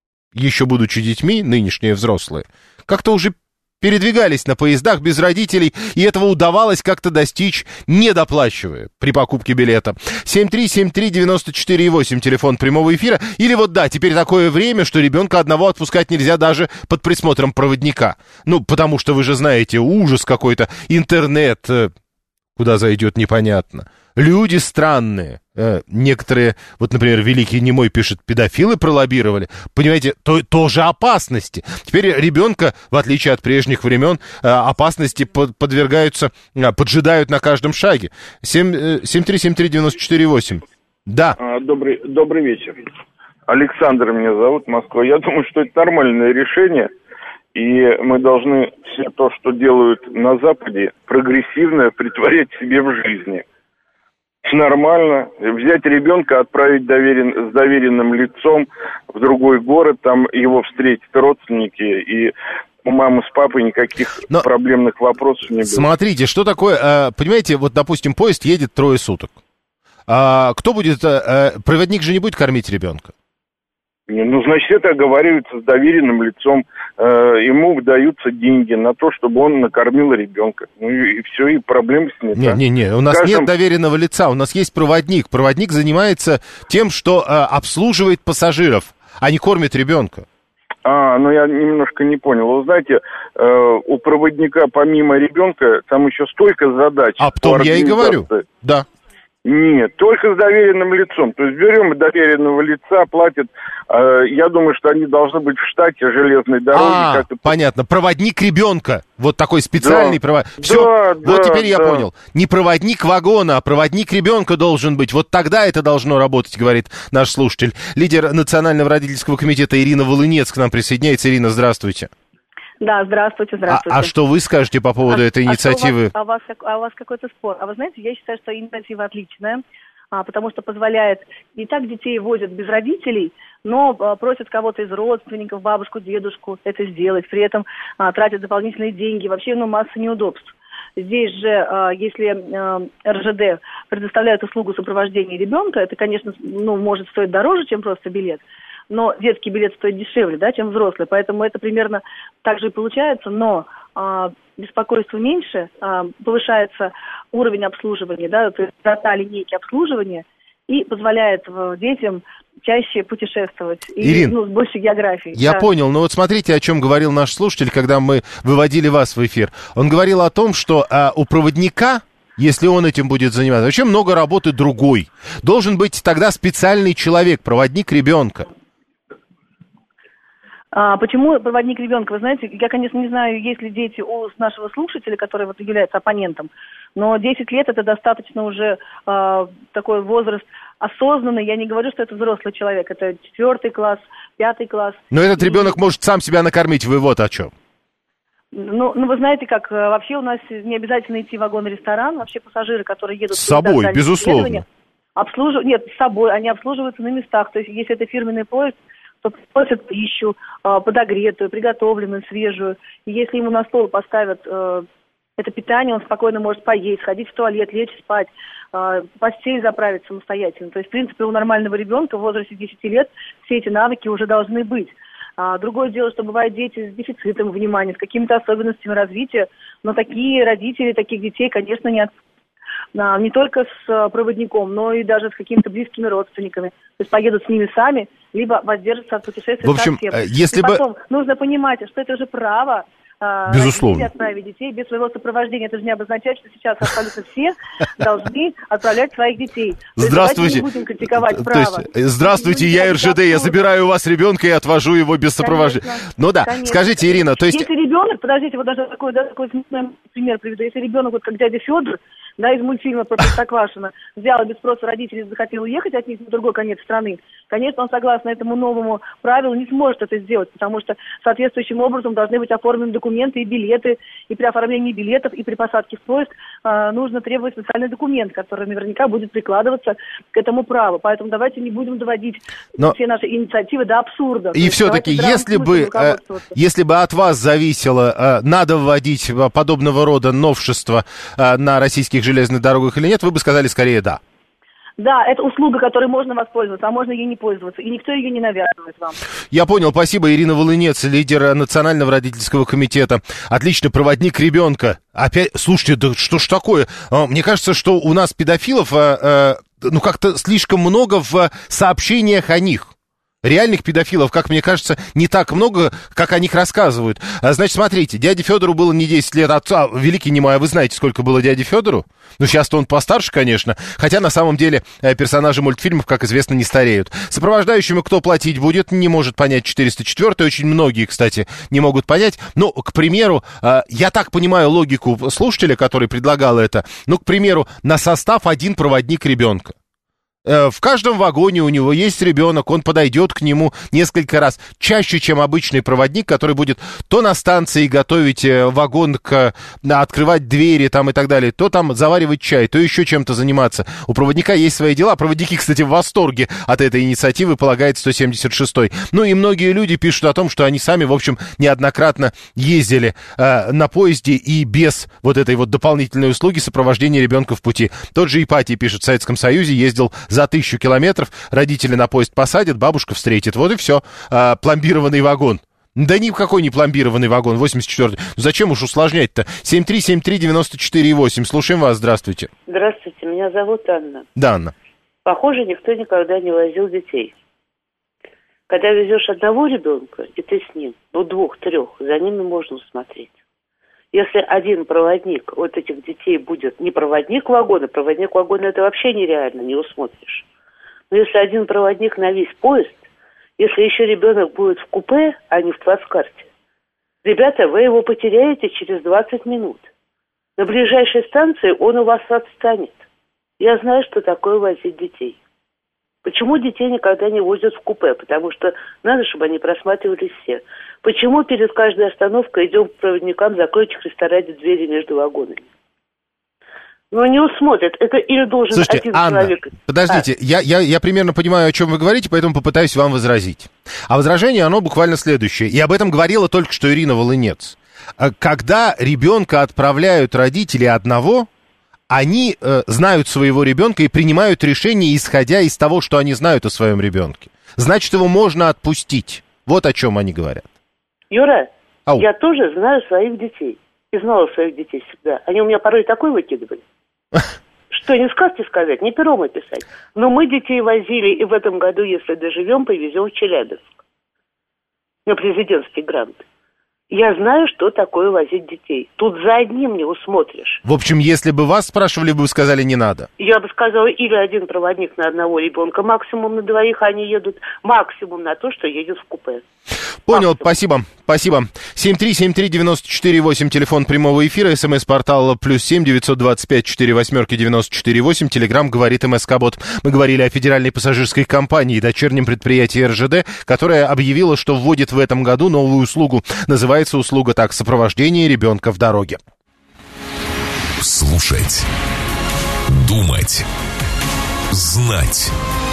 еще будучи детьми, нынешние взрослые, как-то уже передвигались на поездах без родителей, и этого удавалось как-то достичь, не доплачивая при покупке билета. семь три семь три девять четыре восемь, телефон прямого эфира. Или вот да, теперь такое время, что ребенка одного отпускать нельзя даже под присмотром проводника. Ну, потому что вы же знаете, ужас какой-то, интернет, куда зайдет, непонятно. Люди странные. Э, некоторые, вот, например, Великий Немой пишет, педофилы пролоббировали. Понимаете, то, тоже опасности. Теперь ребенка, в отличие от прежних времен, э, опасности под, подвергаются, э, поджидают на каждом шаге. семь три семь три девять четыре восемь. Да. Добрый, добрый вечер. Александр меня зовут, Москва. Я думаю, что это нормальное решение. И мы должны все то, что делают на Западе, прогрессивно притворять себе в жизни. Нормально. Взять ребенка, отправить доверен, с доверенным лицом в другой город, там его встретят родственники, и у мамы с папой никаких Но проблемных вопросов не будет. Смотрите, что такое, понимаете, вот, допустим, поезд едет трое суток. А кто будет, проводник же не будет кормить ребенка? Ну, значит, это оговаривается с доверенным лицом. Ему даются деньги на то, чтобы он накормил ребенка. Ну и, и все, и проблем снята. Не-не-не, у нас Скажем... нет доверенного лица, у нас есть проводник. Проводник занимается тем, что э, обслуживает пассажиров, а не кормит ребенка. А, ну я немножко не понял. Вы знаете, э, у проводника помимо ребенка там еще столько задач. А потом я и говорю, да. Нет, только с доверенным лицом. То есть берем доверенного лица, платят. Э, я думаю, что они должны быть в штате железной дороги. А, как-то... понятно. Проводник ребенка. Вот такой специальный да. проводник. Все, да, вот да, теперь я да. понял. Не проводник вагона, а проводник ребенка должен быть. Вот тогда это должно работать, говорит наш слушатель. Лидер Национального родительского комитета Ирина Волынец к нам присоединяется. Ирина, здравствуйте. Да, здравствуйте, здравствуйте. А, а что вы скажете по поводу а, этой инициативы? А, у вас, а, у вас, а у вас какой-то спор. А вы знаете, я считаю, что инициатива отличная, а, потому что позволяет, не так детей возят без родителей, но а, просят кого-то из родственников, бабушку, дедушку это сделать, при этом а, тратят дополнительные деньги, вообще, ну, масса неудобств. Здесь же, э, если э, эр жэ дэ предоставляет услугу сопровождения ребенка, это, конечно, ну, может стоить дороже, чем просто билет, но детский билет стоит дешевле, да, чем взрослый, поэтому это примерно так же и получается, но э, беспокойства меньше, э, повышается уровень обслуживания, да, то есть широта линейки обслуживания, и позволяет э, детям чаще путешествовать. Ирин, и, ну, с большей географией. Я да. понял, но вот смотрите, о чем говорил наш слушатель, когда мы выводили вас в эфир. Он говорил о том, что а, у проводника, если он этим будет заниматься, вообще много работы другой. Должен быть тогда специальный человек, проводник ребенка. А, почему проводник ребенка? Вы знаете, я, конечно, не знаю, есть ли дети у нашего слушателя, который вот является оппонентом, но десять лет это достаточно уже э, такой возраст осознанный. Я не говорю, что это взрослый человек, это четвертый класс, пятый класс. Но этот и... ребенок может сам себя накормить, вы вот о чем. Ну, ну, вы знаете, как вообще у нас не обязательно идти в вагон-ресторан, вообще пассажиры, которые едут... С собой, безусловно. Обслужив... Нет, с собой, они обслуживаются на местах, то есть если это фирменный поезд, то просят пищу э, подогретую, приготовленную, свежую. И если ему на стол поставят э, это питание, он спокойно может поесть, сходить в туалет, лечь спать, э, постель заправить самостоятельно. То есть, в принципе, у нормального ребенка в возрасте десяти лет все эти навыки уже должны быть. А, другое дело, что бывают дети с дефицитом внимания, с какими-то особенностями развития, но такие родители, таких детей, конечно, не отпускают. Не только с проводником, но и даже с какими-то близкими родственниками. То есть поедут с ними сами, либо воздержатся от путешествия в общем, совсем. Если и бы... потом нужно понимать, что это же право Безусловно. отправить детей без своего сопровождения. Это же не обозначает, что сейчас абсолютно все должны отправлять своих детей. Здравствуйте. Не будем критиковать право. То есть, здравствуйте, я эр жэ дэ, я забираю у вас ребенка и отвожу его без сопровождения. Ну да, конечно. Скажите, Ирина, то есть... Если ребенок, подождите, вот даже такой, да, такой пример приведу. Если ребенок, вот как дядя Федор, да, из мультфильма про Простоквашино, взял без спроса родителей, захотел уехать от них на другой конец страны, конечно, он, согласно этому новому правилу, не сможет это сделать, потому что соответствующим образом должны быть оформлены документы и билеты, и при оформлении билетов, и при посадке в поезд э, нужно требовать специальный документ, который наверняка будет прикладываться к этому праву. Поэтому давайте не будем доводить Но... все наши инициативы до абсурда. И все-таки, если бы, э, если бы от вас зависело, э, надо вводить подобного рода новшества э, на российских железных дорогах или нет, вы бы сказали скорее «да». Да, это услуга, которой можно воспользоваться, а можно ей не пользоваться. И никто ее не навязывает вам. Я понял, спасибо. Ирина Волынец, лидер Национального родительского комитета. Отлично, проводник ребенка. Опять, слушайте, да что ж такое? Мне кажется, что у нас педофилов, ну, как-то слишком много в сообщениях о них. Реальных педофилов, как мне кажется, не так много, как о них рассказывают. Значит, смотрите, дяде Федору было не десять лет, отца, великий немой, а вы знаете, сколько было дяде Федору? Ну, сейчас-то он постарше, конечно, хотя на самом деле персонажи мультфильмов, как известно, не стареют. Сопровождающему кто платить будет, не может понять четыреста четвёртый, очень многие, кстати, не могут понять. Ну, к примеру, я так понимаю логику слушателя, который предлагал это, ну, к примеру, на состав один проводник ребенка. В каждом вагоне у него есть ребенок, он подойдет к нему несколько раз, чаще, чем обычный проводник, который будет то на станции готовить вагон, к, открывать двери там и так далее, то там заваривать чай, то еще чем-то заниматься. У проводника есть свои дела. Проводники, кстати, в восторге от этой инициативы, полагает сто семьдесят шестой. Ну и многие люди пишут о том, что они сами, в общем, неоднократно ездили э, на поезде и без вот этой вот дополнительной услуги сопровождения ребенка в пути. Тот же Ипатий пишет, в Советском Союзе ездил за тысячу километров, родители на поезд посадят, бабушка встретит. Вот и все. А, пломбированный вагон. Да никакой не пломбированный вагон, восемьдесят четвёртый. Зачем уж усложнять-то? семь три семь три девяносто четыре восемь. Слушаем вас, здравствуйте. Здравствуйте, меня зовут Анна. Да, Анна. Похоже, никто никогда не возил детей. Когда везешь одного ребенка, и ты с ним, ну, двух-трех, за ними можно смотреть. Если один проводник вот этих детей будет не проводник вагона, проводник вагона это вообще нереально, не усмотришь. Но если один проводник на весь поезд, если еще ребенок будет в купе, а не в плацкарте, ребята, вы его потеряете через двадцать минут. На ближайшей станции он у вас отстанет. Я знаю, что такое возить детей. Почему детей никогда не возят в купе? Потому что надо, чтобы они просматривались все. Почему перед каждой остановкой идем к проводникам, закройте ресторане двери между вагонами? Ну, не усмотрят. Это или должен Слушайте, один Анна, человек... подождите, а. я, я, я примерно понимаю, о чем вы говорите, поэтому попытаюсь вам возразить. А возражение, оно буквально следующее. И об этом говорила только что Ирина Волынец. Когда ребенка отправляют родители одного, они э, знают своего ребенка и принимают решение, исходя из того, что они знают о своем ребенке. Значит, его можно отпустить. Вот о чем они говорят. Юра, Ау. я тоже знаю своих детей. И знала своих детей всегда. Они у меня порой такой выкидывали. Что не сказки сказать, не пером описать. Но мы детей возили, и в этом году, если доживем, повезем в Челябинск. На президентский грант. Я знаю, что такое возить детей. Тут за одним не усмотришь. В общем, если бы вас спрашивали, бы вы сказали, не надо. Я бы сказала, или один проводник на одного ребенка, максимум на двоих они едут, максимум на то, что едет в купе. Понял, максимум. Спасибо, спасибо. семь три семь три девяносто четыре восемь, телефон прямого эфира, смс-портал плюс семь девятьсот двадцать пять четыре восьмерки девяносто четыре восемь, телеграмм говорит МСК-бот. Мы говорили о федеральной пассажирской компании, дочернем предприятии эр жэ дэ, которая объявила, что вводит в этом году новую услугу. Называется услуга так: сопровождение ребенка в дороге. Слушать, думать, знать.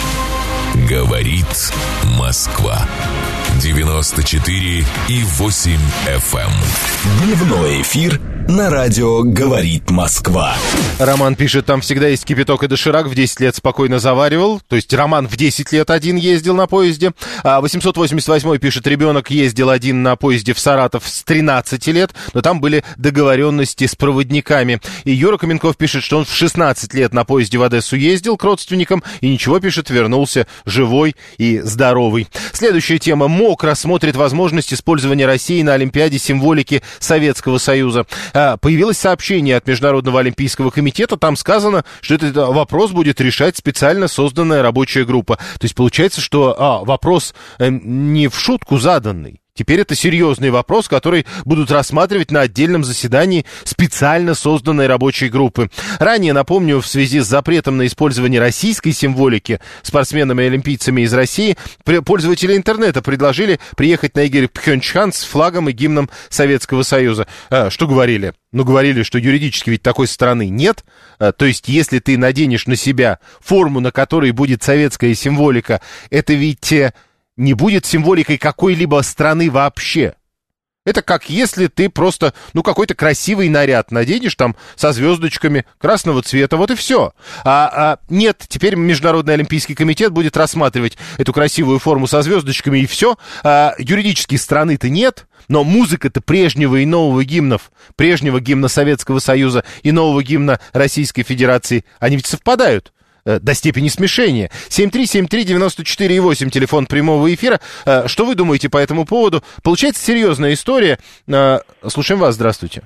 Говорит Москва. девяносто четыре и восемь эф эм. Дневной эфир на радио «Говорит Москва». Роман пишет, там всегда есть кипяток и доширак, в десять лет спокойно заваривал. То есть Роман в десять лет один ездил на поезде. А восемьсот восемьдесят восемь пишет, ребенок ездил один на поезде в Саратов с тринадцати лет, но там были договоренности с проводниками. И Юра Каменков пишет, что он в шестнадцать лет на поезде в Одессу ездил к родственникам и ничего, пишет, вернулся живой и здоровый. Следующая тема. МОК рассмотрит возможность использования России на Олимпиаде символики Советского Союза. Появилось сообщение от Международного олимпийского комитета, там сказано, что этот вопрос будет решать специально созданная рабочая группа. То есть получается, что а, вопрос э, не в шутку заданный. Теперь это серьезный вопрос, который будут рассматривать на отдельном заседании специально созданной рабочей группы. Ранее, напомню, в связи с запретом на использование российской символики спортсменами и олимпийцами из России, пользователи интернета предложили приехать на игры в Пхенчхан с флагом и гимном Советского Союза. А, что говорили? Ну, говорили, что юридически ведь такой страны нет. А, то есть, если ты наденешь на себя форму, на которой будет советская символика, это ведь не будет символикой какой-либо страны вообще. Это как если ты просто, ну, какой-то красивый наряд наденешь там со звездочками красного цвета, вот и все. А, а нет, теперь Международный олимпийский комитет будет рассматривать эту красивую форму со звездочками и все. А, юридически страны-то нет, но музыка-то прежнего и нового гимнов, прежнего гимна Советского Союза и нового гимна Российской Федерации, они ведь совпадают до степени смешения. семь три семь три девяносто четыре восемь, телефон прямого эфира. Что вы думаете по этому поводу? Получается серьезная история. Слушаем вас, здравствуйте.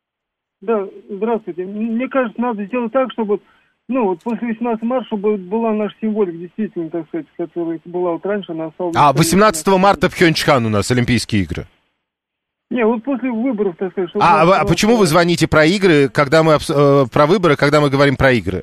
Да, здравствуйте. Мне кажется, надо сделать так, чтобы, ну, вот после восемнадцатого марта, чтобы была наша символика, действительно, так сказать, которая была вот раньше на Солнце. А восемнадцатого марта Пхенчхан у нас Олимпийские игры. Не, вот после выборов, так сказать. А, а почему вы звоните про игры, когда мы э, про выборы, когда мы говорим про игры?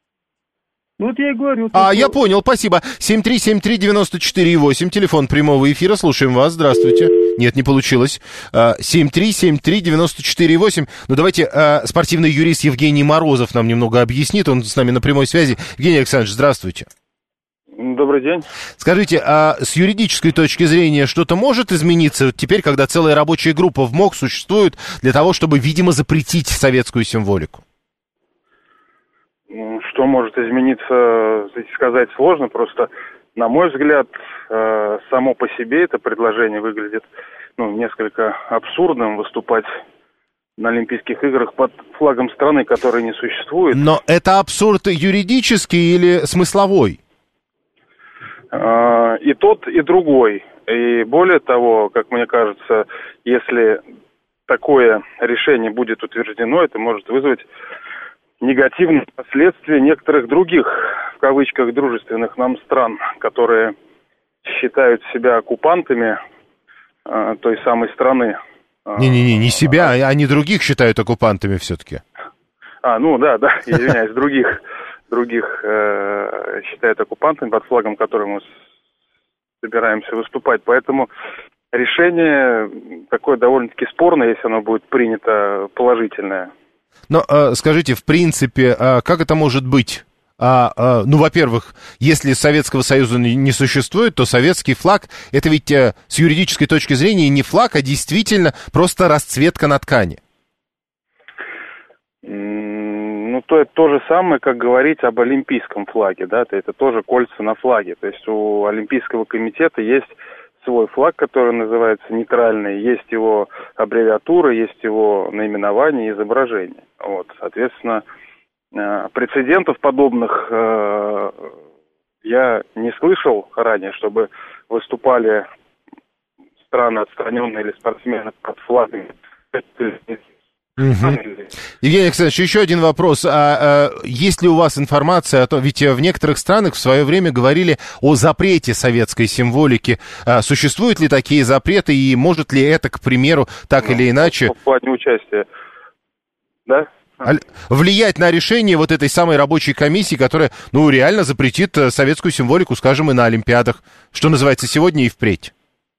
Ну, вот я и говорю. А, что... я понял, спасибо. семь три семь три девяносто четыре восемь, телефон прямого эфира, слушаем вас, здравствуйте. Нет, не получилось. семь три семь три девяносто четыре восемь. Ну, давайте а, спортивный юрист Евгений Морозов нам немного объяснит, он с нами на прямой связи. Евгений Александрович, здравствуйте. Добрый день. Скажите, а с юридической точки зрения что-то может измениться теперь, когда целая рабочая группа в МОК существует для того, чтобы, видимо, запретить советскую символику? Что может измениться, сказать сложно. Просто, на мой взгляд, само по себе это предложение выглядит, ну, несколько абсурдным, выступать на Олимпийских играх под флагом страны, которой не существует. Но это абсурд юридический или смысловой? И тот, и другой. И более того, как мне кажется, если такое решение будет утверждено, это может вызвать негативные последствия некоторых других, в кавычках, дружественных нам стран, которые считают себя оккупантами э, той самой страны. Не-не-не, не себя, а они других считают оккупантами все-таки. А, ну да, да, извиняюсь, других, других э, считают оккупантами, под флагом которого мы собираемся выступать. Поэтому решение такое довольно-таки спорное, если оно будет принято положительное. Но э, скажите, в принципе, э, как это может быть? А, а, ну, во-первых, если Советского Союза не, не существует, то советский флаг, это ведь а, с юридической точки зрения не флаг, а действительно просто расцветка на ткани. Ну, то это то же самое, как говорить об олимпийском флаге, да, это тоже кольца на флаге. То есть у Олимпийского комитета есть свой флаг, который называется нейтральный, есть его аббревиатура, есть его наименование и изображение. Вот, соответственно, прецедентов подобных э, я не слышал ранее, чтобы выступали страны отстраненные или спортсмены под флагами. Угу. Евгений Александрович, еще один вопрос. А, а есть ли у вас информация о том, ведь в некоторых странах в свое время говорили о запрете советской символики. А существуют ли такие запреты и может ли это, к примеру, так ну, или иначе... В плане участия, да? влиять на решение вот этой самой рабочей комиссии, которая, ну, реально запретит советскую символику, скажем, и на Олимпиадах, что называется, сегодня и впредь?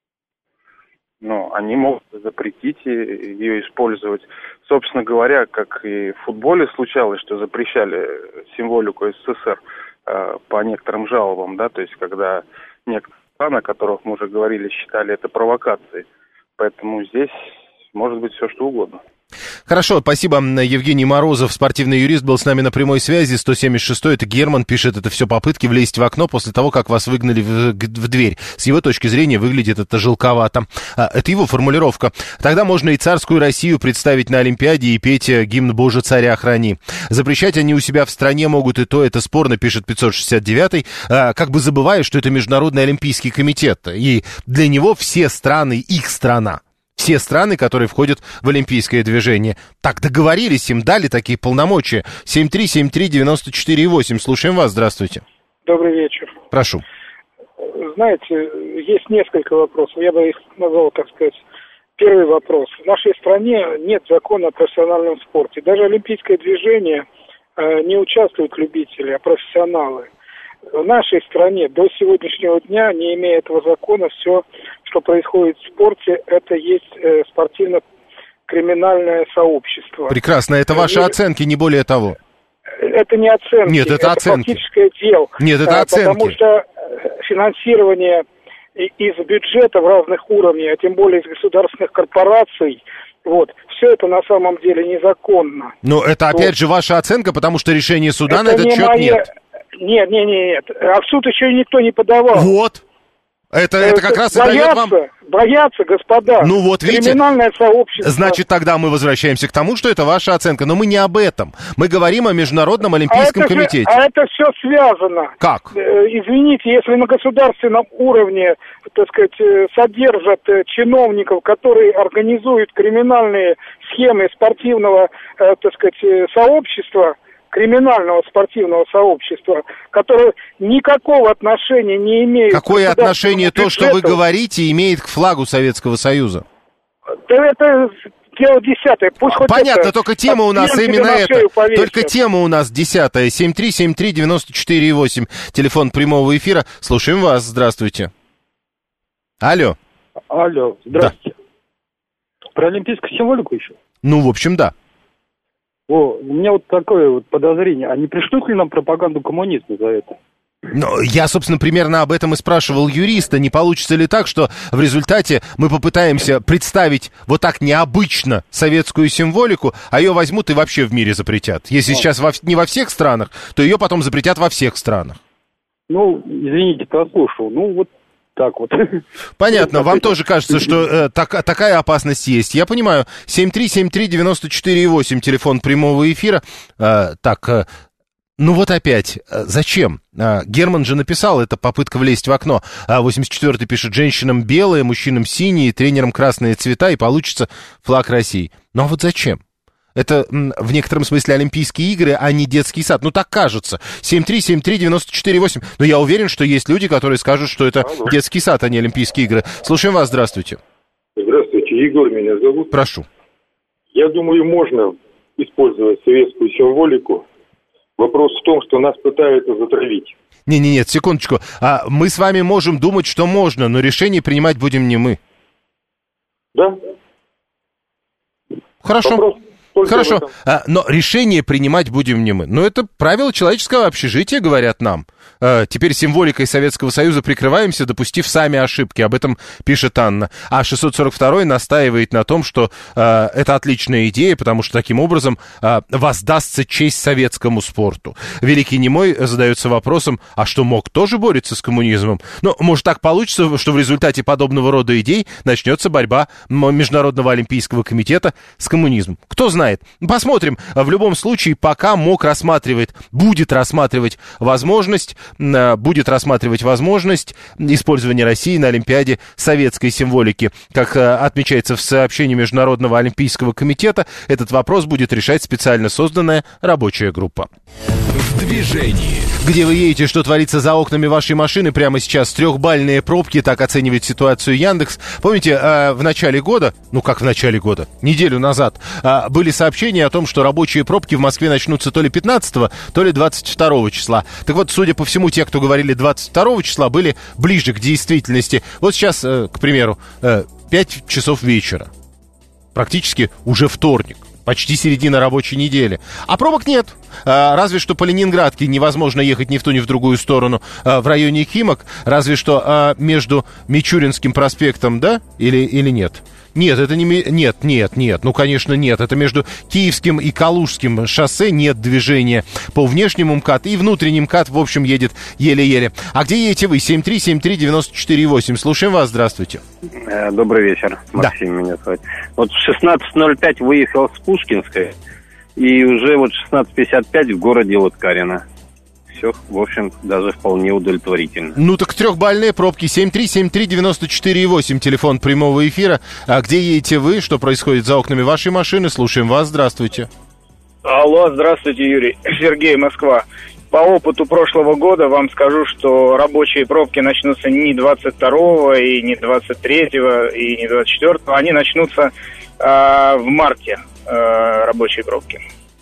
Ну, они могут запретить ее использовать. Собственно говоря, как и в футболе случалось, что запрещали символику СССР э, по некоторым жалобам, да, то есть когда некоторые страны, о которых мы уже говорили, считали это провокацией. Поэтому здесь может быть все что угодно. Хорошо, спасибо. Евгений Морозов, спортивный юрист, был с нами на прямой связи. сто семьдесят шестой, это Герман, пишет, это все попытки влезть в окно после того, как вас выгнали в, в дверь. С его точки зрения выглядит это жалковато. А, это его формулировка. Тогда можно и царскую Россию представить на Олимпиаде и петь гимн «Боже, царя храни». Запрещать они у себя в стране могут и то, это спорно, пишет пятьсот шестьдесят девятый, а, как бы забывая, что это Международный Олимпийский комитет. И для него все страны их страна. Все страны, которые входят в олимпийское движение. Так договорились, им дали такие полномочия. семь три семь три девять четыре восемь. Слушаем вас, здравствуйте. Добрый вечер. Прошу. Знаете, есть несколько вопросов. Я бы их назвал, так сказать, первый вопрос. В нашей стране нет закона о профессиональном спорте. Даже олимпийское движение э, не участвуют любители, а профессионалы. В нашей стране до сегодняшнего дня, не имея этого закона, все, что происходит в спорте, это есть э, спортивно-криминальное сообщество. Прекрасно, это ваши и... оценки, не более того. Это не оценки. Нет, это, это оценки. Фактическое дело. Нет, это оценки. Потому что финансирование из бюджета в разных уровнях, а тем более из государственных корпораций, вот, все это на самом деле незаконно. Но это опять вот. же ваша оценка, потому что решения суда это на этот не счет моя... нет. Нет, нет, нет, а в суд еще никто не подавал. Вот. Это, это как раз боятся, и дает вам... Боятся, господа. Ну вот, видите, криминальное сообщество. Значит, тогда мы возвращаемся к тому, что это ваша оценка. Но мы не об этом. Мы говорим о Международном Олимпийском а это комитете. Же, а это все связано. Как? Извините, если на государственном уровне, так сказать, содержат чиновников, которые организуют криминальные схемы спортивного, так сказать, сообщества, криминального спортивного сообщества, которое никакого отношения не имеет... Какое отношение то, что вы говорите, имеет к флагу Советского Союза? Да это дело десятое. Пусть хоть Понятно, это, только тема у нас именно эта. Только тема у нас десятая. семь три семь три девять четыре восемь. Телефон прямого эфира. Слушаем вас. Здравствуйте. Алло. Алло, здравствуйте. Да. Про олимпийскую символику еще? Ну, в общем, да. О, у меня вот такое вот подозрение. А не пришлют ли нам пропаганду коммунизма за это? Ну, я, собственно, примерно об этом и спрашивал юриста. Не получится ли так, что в результате мы попытаемся представить вот так необычно советскую символику, а ее возьмут и вообще в мире запретят? Если а. сейчас во, не во всех странах, то ее потом запретят во всех странах. Ну, извините, прослушал. Ну, вот так вот. Понятно, вам тоже кажется, что э, так, такая опасность есть. Я понимаю. семь три семь три девять четыре восемь, телефон прямого эфира. Э, так, э, ну вот опять, э, зачем? Э, Герман же написал, это попытка влезть в окно. А восемьдесят четвёртый пишет, женщинам белые, мужчинам синие, тренерам красные цвета, и получится флаг России. Ну а вот зачем? Это в некотором смысле Олимпийские игры, а не детский сад. Ну, так кажется. семь три семь три девять четыре восемь. Но я уверен, что есть люди, которые скажут, что это Алло. детский сад, а не Олимпийские игры. Слушаем вас. Здравствуйте. Здравствуйте. Егор меня зовут. Прошу. Я думаю, можно использовать советскую символику. Вопрос в том, что нас пытаются затравить. Не-не-нет, секундочку. А мы с вами можем думать, что можно, но решение принимать будем не мы. Да. Хорошо. Вопрос, Хорошо, а, но решение принимать будем не мы. Но это правило человеческого общежития, говорят нам. А, теперь символикой Советского Союза прикрываемся, допустив сами ошибки. Об этом пишет Анна. А шестьсот сорок второй настаивает на том, что а, это отличная идея, потому что таким образом а, воздастся честь советскому спорту. Великий Немой задается вопросом, а что, МОК тоже борется с коммунизмом? Ну, может, так получится, что в результате подобного рода идей начнется борьба Международного олимпийского комитета с коммунизмом. Кто знает? Посмотрим. В любом случае, пока МОК рассматривает, будет рассматривать возможность, будет рассматривать возможность использования России на Олимпиаде советской символики. Как отмечается в сообщении Международного олимпийского комитета, этот вопрос будет решать специально созданная рабочая группа. В движении. Где вы едете, что творится за окнами вашей машины прямо сейчас? Трехбальные пробки, так оценивает ситуацию Яндекс. Помните, в начале года, ну как в начале года, неделю назад, были сообщения о том, что рабочие пробки в Москве начнутся то ли пятнадцатого, то ли двадцать второго числа. Так вот, судя по всему, те, кто говорили двадцать второго числа, были ближе к действительности. Вот сейчас, к примеру, пять часов вечера. Практически уже вторник. Почти середина рабочей недели. А пробок нет. А, разве что по Ленинградке невозможно ехать ни в ту, ни в другую сторону а, в районе Химок. Разве что а, между Мичуринским проспектом, да? Или, или нет? Нет, это не... Нет, нет, нет. Ну, конечно, нет. Это между Киевским и Калужским шоссе нет движения. По внешнему МКАД и внутренним МКАД, в общем, едет еле-еле. А где едете вы? семь три семь три девять четыре восемь. Слушаем вас. Здравствуйте. Добрый вечер. Максим да. меня зовут. Вот в шестнадцать ноль пять выехал с Пушкинской, и уже вот шестнадцать пятьдесят пять в городе Лыткарино. Все, в общем, даже вполне удовлетворительно. Ну так трехбальные пробки. семь три семь три девять четыре восемь. Телефон прямого эфира. А где едете вы? Что происходит за окнами вашей машины? Слушаем вас. Здравствуйте. Алло, здравствуйте, Юрий. Сергей, Москва. По опыту прошлого года вам скажу, что рабочие пробки начнутся не двадцать второго, и не двадцать третьего, и не двадцать четвёртого. Они начнутся э, в марте, э, рабочие пробки.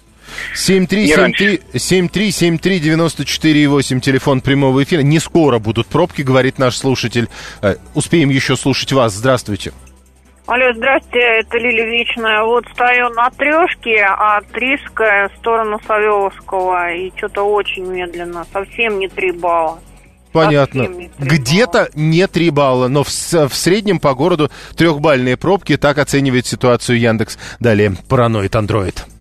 семь три семь три семь три девять четыре восемь, телефон прямого эфира. Не скоро будут пробки, говорит наш слушатель. Успеем еще слушать вас. Здравствуйте. Алло, здрасте, это Лилия Вечная. Вот стою на трешке от Рижской в сторону Савеловского, и что-то очень медленно, совсем не три балла. Понятно. Где-то не три балла, но в, в среднем по городу трехбальные пробки, так оценивает ситуацию Яндекс. Далее, параноид Андроид.